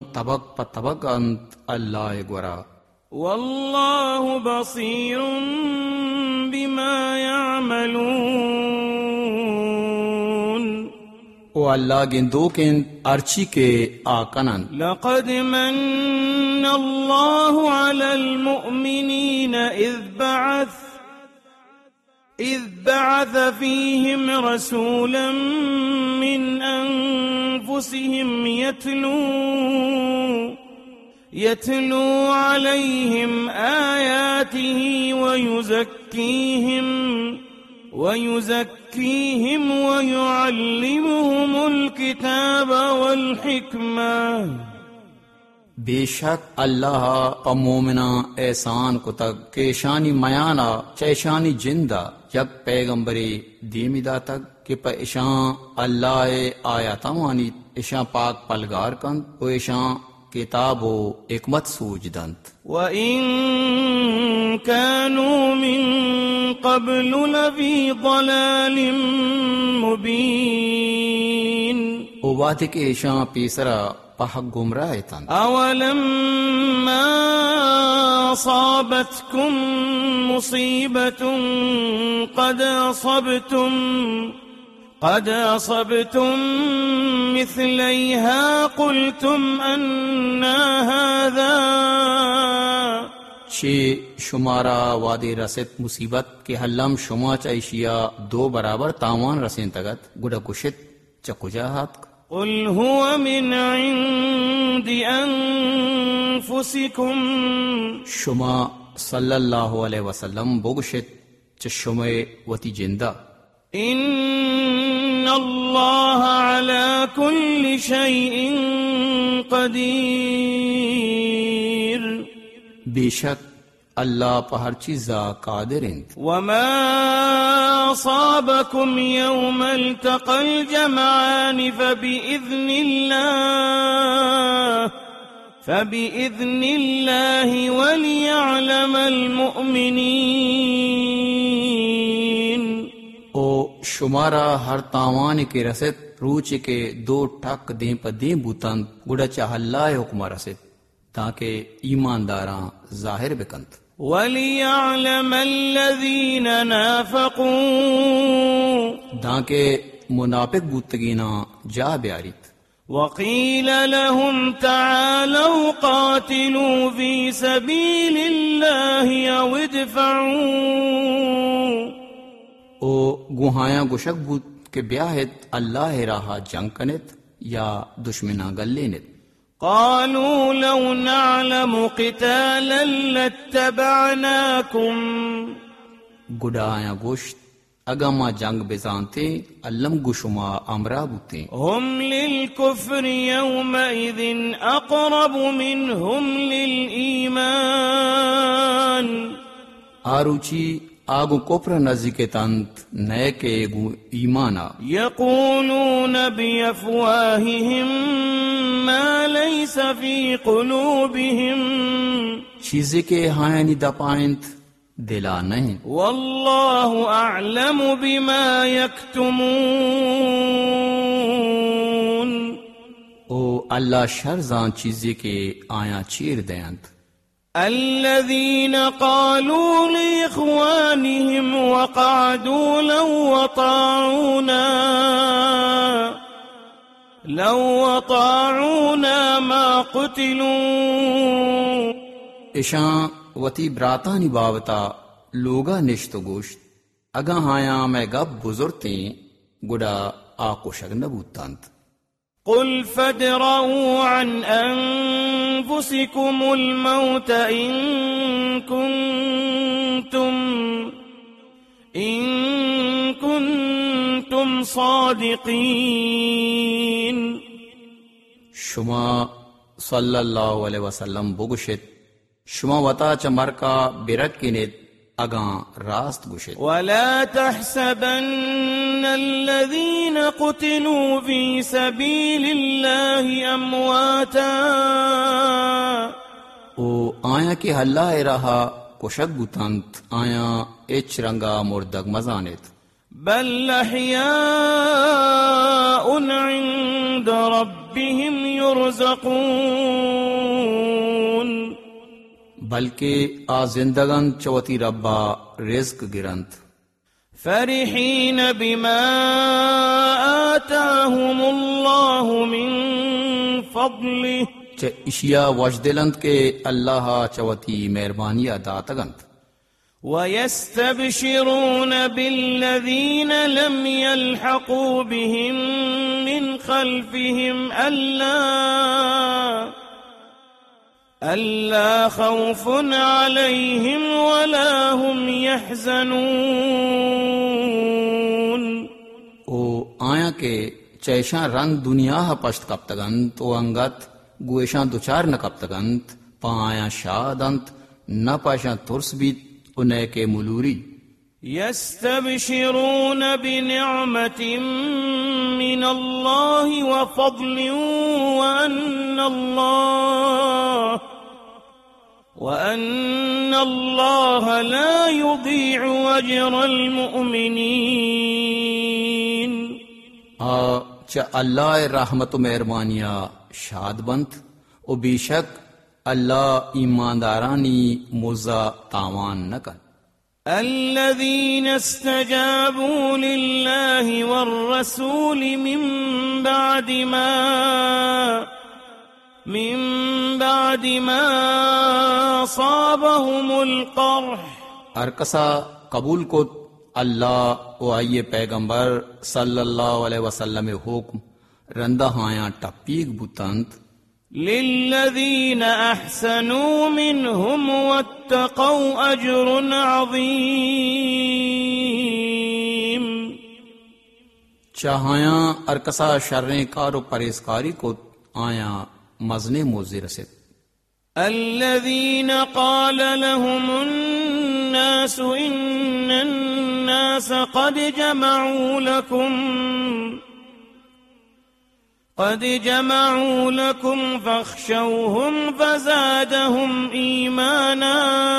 طبق پا طبق انت اللہ گورا. واللہ بصیر بما يعملون. او اللہ گندو کن ارچی کے آکنن. لقد من اللہ علی المؤمنین اذ بعث فیہم رسولا من انفسہم يتلو عليهم آياته ويزكيهم ويعلمهم الكتاب والحكمة. بے شک اللہ پا مومنا احسان کو تک کہ شانی میانا چیشانی جندہ یک پیغمبری دیمی دا تک کہ پا اشان اللہ آیاتا وانی اشان پاک پلگار کند و اشان کتاب و حکمت سوجدند. وَإِن كَانُوا مِن قَبْلُ لَفِي ضَلَالٍ مُبِينٍ. او بات کہ اشان پیسرا پہک گمراہ تن. أَوَلَمَّا أَصَابَتْكُم مُّصِيبَةٌ قد أصبتم مثليها قلتم أنى هذا. چھ شمارا وادی رست مصیبت کے حلم شما چائشیا دو برابر تاوان رسین تگت گڑا کشت چکجاہت. قل هو من عند أنفسكم. شما صلی اللہ علیہ وسلم بگشت چشمے وتی جندہ. ان اللہ علی کل شیء قدیر. بے شک اللہ پہ ہر چیزا قادر ہیں. وما اصابکم یوم التقى الجمعان فبإذن اللہ وليعلم المؤمنین. او شمارا ہر تاوان کے رسد روچ کے دو ٹھک دیں پا دیں بوتن گڑا چاہ اللہ حکمہ رسد تاکہ ایمانداراں ظاہر بکند. وَلِيَعْلَمَ الَّذِينَ نَافَقُوا. تاکہ منافق بوتگینا جا بیاریت. وَقِيلَ لَهُمْ تَعَالَوْا قَاتِلُوا فِي سَبِيلِ اللَّهِ أَوْ ادْفَعُوا. او گوہایاں گوشک بود کے بیاہت اللہ راہا جنگ کنت یا دشمنا گلینت. قالوا لو نعلم قتالا لاتبعناكم. گڈایاں گوشت اگا ما جنگ بزانتے علم گوشما امرا بوتے. هم للكفر يومئذ اقرب منهم للإيمان. آروچی آگو کوپر نزدیک تنت نئے کے گو ایمانا. یقولون بافواہہم ما لیس فی قلوبہم. چیزیں کے ہائنی دپائنت دلا نہیں. واللہ اعلم بما یکتمون. او اللہ شرزان چیزیں کے آیا چیر دیانت. الذين قالوا لإخوانهم وقعدوا لو أطاعونا ما قتلوا. اشاں وتی براتانی باوتا لوگا نشت گوشت اگا ہایا میں گپ بزرتے گڑا آکوشگ نبوتانت. قل فادرؤوا عن أنفسكم الموت إن كنتم صادقين. شما صلی اللہ علیہ وسلم بگشت شما وطا چمر کا برک کنید اگاں راست گشت. ولا تحسبن الذين قتلوا في سبيل الله امواتا. او آیا کہ اللہ رہا کشک بوتانت آیا اچ رنگا مردگ مزانت. بل احیاء عند ربهم يرزقون بلکہ آ زندگان چوتی ربا رزق گرنت فرحين بما آتاهم الله من فضله چ اشیا وجدلند کے اللہ چوتی مہربانی ادا تگنت ويستبشرون بالذين لم يلحقوا بهم من خلفهم ألا خوف عليهم ولا هم يحزنون او آیا کے چیشاں رنگ دنیا پشت کب تگنت او انگت گویشاں دوچار نہ کب تگنت پایا شادنت نہ پاشاں ترس بیت انہیں کے ملوری يستبشرون بنعمة من الله وفضل وأن الله لا يضيع أجر المؤمنين چ اللہ رحمت و مہربانیہ شاد بنت او بے شک اللہ ایماندارانی موزہ تاوان نہ کن الذين استجابوا لله والرسول من بعد ما أصابهم القرح ارکسا قبول کو اللہ و آئیے پیغمبر صلی اللہ علیہ وسلم حکم رندہ ہایاں ٹپیک بوتانت للذين أحسنوا منهم واتقوا أجر عظيم چاہایا ارکسا شریں کار و پرہیزکاری کو آیا مزنے موزے رسد الذين قال لهم الناس إن الناس قد جمعوا لكم فاخشوهم فزادهم ایمانا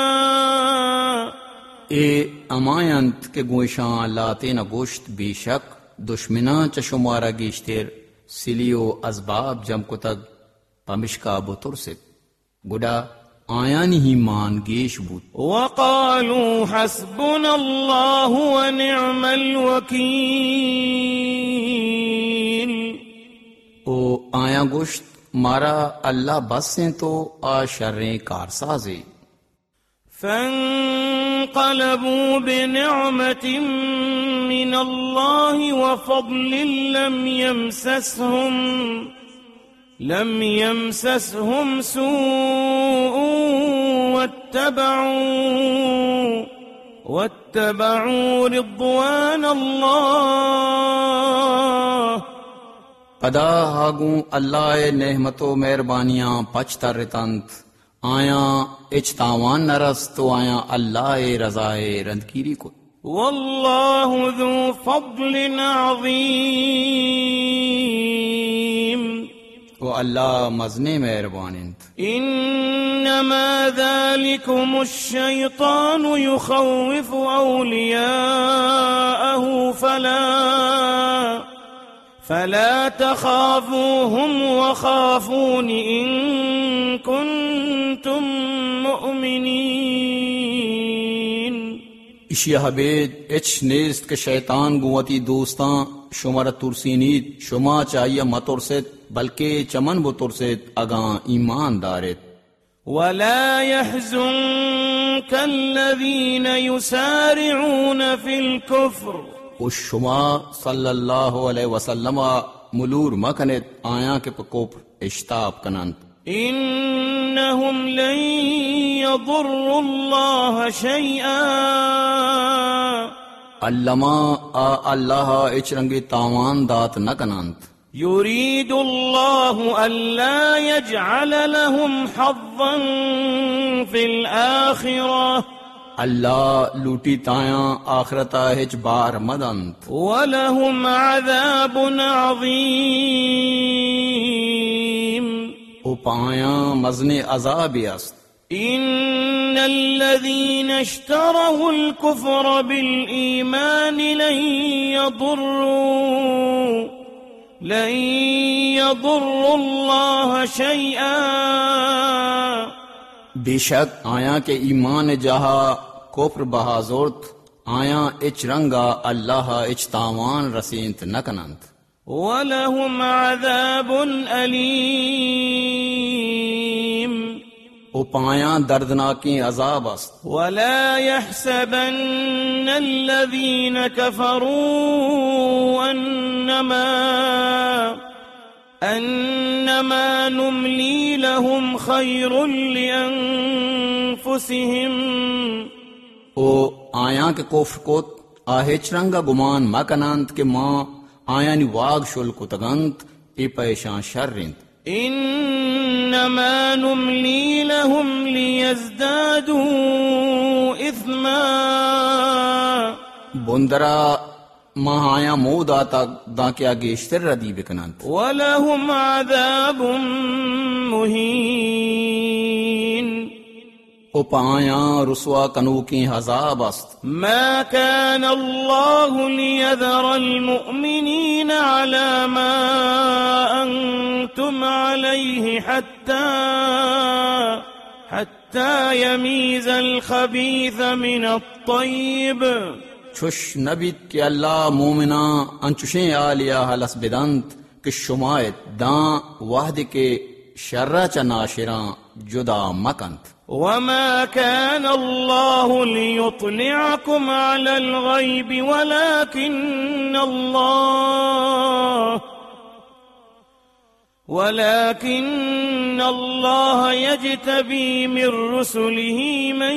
اے امایانت کے گوشاں لاتے نہ گوشت بے شک دشمناں چشمارا گیشتر سلیو اسباب جم کو تگ پمشکا بطر سے گڈا آیانی ہی مان گیش بوت وقالوا حسبنا الله ونعم الوکیل او آیا گوشت مارا اللہ بس سے تو آ شریں کارسازے فانقلبوا بنعمة من الله وفضل لم يمسسهم سوء واتبعوا رضوان الله پدا ہاگوں اللہ نعمت و مہربانیاں پچتا رتنت آیا اچتاوان نرس تو آیا اللہ رضائے رندگیری کو واللہ ذو فضل عظیم و اللہ مزنے مہربانند انما ذلكم الشیطان یخوف اولیاءه فلا تخافوهم وخافون ان كنتم مؤمنین اشیا حبید اچ نیست کہ شیطان گوتی دوستاں شمارا ترسینید شما چاہیے مترسید بلکہ چمن وہ ترسید اگاں ایمان دارت ولا يحزنك الذين يسارعون في الكفر اس شما صلی اللہ علیہ وسلم ملور مکنت آیا کے پکوپ اشتاب کنند انہم لن يضروا اللہ شیئا علما اللہ اچرنگی تاوان دات نہ کنند يريد الله ألا يجعل لهم حظا في الآخرة اللہ لوٹی تایاں آخرتا ہچ بار مدند وَلَهُمْ عَذَابٌ عَظِيمٌ او پایاں مزن عذاب است إِنَّ الَّذِينَ اشْتَرَوُا الْكُفْرَ بِالْإِيمَانِ لن يضروا الله شيئا. بے شک آیا کے ایمان جہا کوپر بہا زورت آیا اچ رنگا اللہ اچ تاوان رسینت نکنند. وَلَهُمْ عَذَابٌ أَلِيمٌ. او پایا دردناکی عذاب است. وَلَا يَحْسَبَنَّ الَّذِينَ كَفَرُوا أَنَّمَا نُمْلِي لَهُمْ خَيْرٌ لِأَنفُسِهِمْ. او آیا کے کفر کوت آہچ رنگا گمان مکنند کہ ماں آیا نی واگ شل کتگند ای پیشان شررند. انما نملی لهم لیزدادوا اثما. بندرا ماں آیا مود آتا دا کیا گیشتر ردی بکنند. ولهم عذاب مہین. او پایا رسوا کنوکی عذاب است. ما كان الله ليذر المؤمنين على ما أنتم عليه حتى يميز الخبيث من الطيب. چوش نبیت کہ اللہ مومنا انچوشیں آلیا حلس بدند کہ شمایت داں وحد کے شرع چا ناشران جدا مکند. وما كان الله ليطلعكم على الغيب ولكن الله يجتبي من رسله من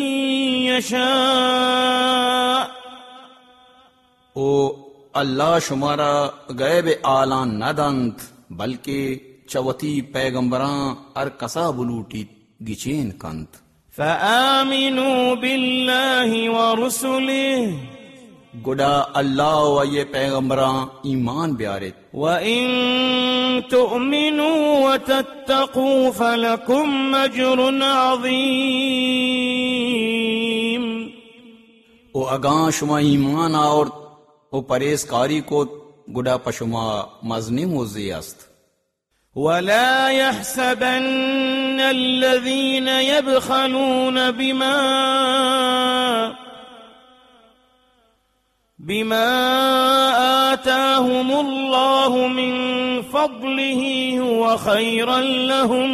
يشاء. او اللہ شمارا غیب آلان ندند بلکہ چوتی پیغمبران ار کسا بلوٹی گچین کند. فآمنوا بالله ورسله. گڈا اللہ و یہ پیغمبران ایمان بیارت. وَإِن تُؤْمِنُوا وَتَتَّقُوا فَلَكُمْ أَجْرٌ عَظِيمٌ. او اگاں شما ایمان اور او پریزکاری کو گڈا پشما مزنی موزی است. وَلَا يَحْسَبَنَّ الَّذِينَ يَبْخَلُونَ بِمَا آتَاهُمُ اللَّهُ مِنْ فَضْلِهِ هُوَ خَيْرًا لَهُمْ.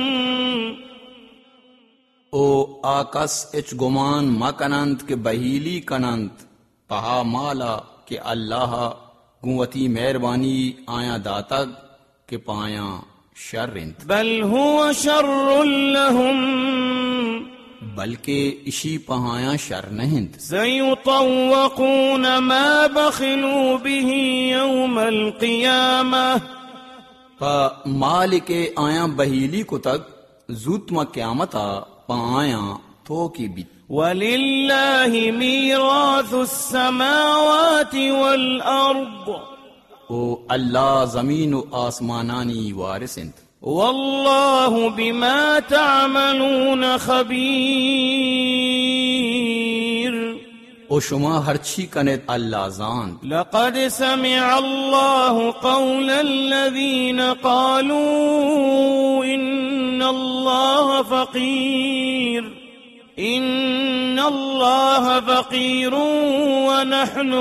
او آکس اچ گمان ما کنند کہ بہیلی کنند پہا مالا کہ اللہ گوتی مہربانی آیا داتگ کہ پایا شررند. بل هو شر لهم. بلکہ اشی پہایا شر نہند. سيطوقون ما بخلوا به يوم القيامة. پا مالک آیا بہیلی کو تک زوتما قیامتا پایا تو کی بیت. وَلِلَّهِ مِيرَاثُ السَّمَاوَاتِ وَالْأَرْضِ. او اللہ زمین و آسمانانی وارثند. وَاللَّهُ بِمَا تَعْمَلُونَ خَبِيرٌ. او شما ہر چی کنت اللہ زاند. لقد سمع الله قول الذين قالوا إن الله فقير ونحن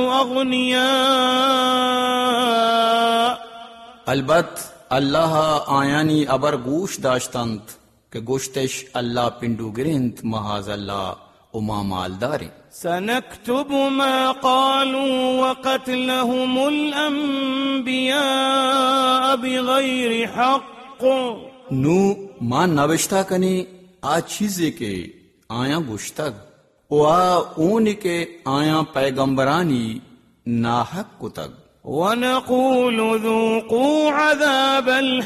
أغنياء. البت اللہ آیانی ابر گوش داشتند کہ گوشتش اللہ پنڈو گرند محاذ اللہ اما مالداری. سنكتب ما قالوا وقتلهم الأنبياء بغير حق. نو ماں نوشتہ کنی آ چیزے کے آیا گوشتگ او آ اون کے آیا پیغمبرانی ناحق کتگ. ونقول ذوقوا عذاب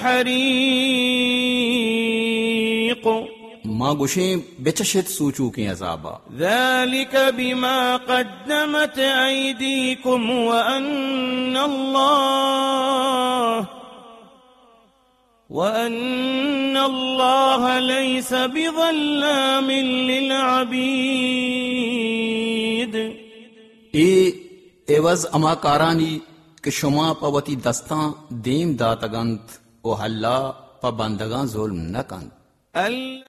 الحريق. ماں گوشیں بچشت سوچو کی عذابا. ذلك بما قدمت أيديكم وأن الله ليس بظلام للعبيد. اے عوض اما کارانی کہ شما پوتی دستاں دیم داتگنت او حلا پا بندگاں ظلم نہ کند.